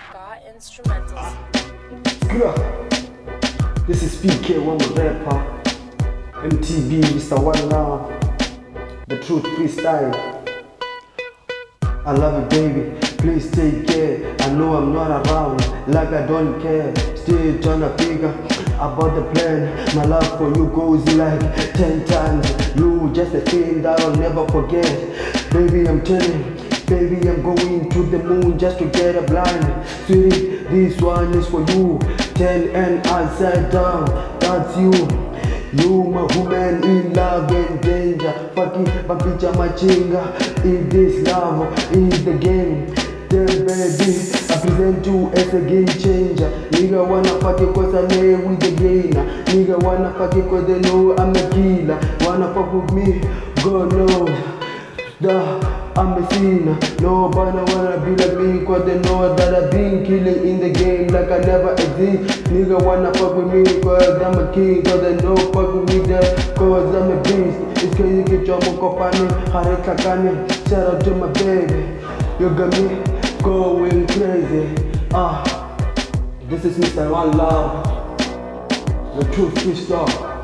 Got instrumentals. This is PK, one more rapper. MTB, Mr. One Love. The truth freestyle. I love you, baby. Please take care. I know I'm not around, like I don't care. Still trying to figure about the plan. My love for you goes like 10 times. You just a thing that I'll never forget. Baby, I'm telling you. Baby, I'm going to the moon just to get a blind. Sweetie, this one is for you. 10 and upside down, that's you. You, my woman in love and danger. Fucking Babicha Machinga. In this love, in the game. Then baby, I present you as a game changer. Nigga wanna fuck it cause I lay with the gainer. Nigga wanna fuck it cause they know I'm a killer. Wanna fuck with me, God knows. I'm a sinner. Nobody wanna be like me cause they know that I've been killing in the game like I never exist. Nigga wanna fuck with me cause I'm a king. Cause they know fuck with me there cause I'm a beast. It's crazy get your mokopani, harekakani. Shout out to my baby. You got me going crazy. This is Mr. One Love. The truth freestyle.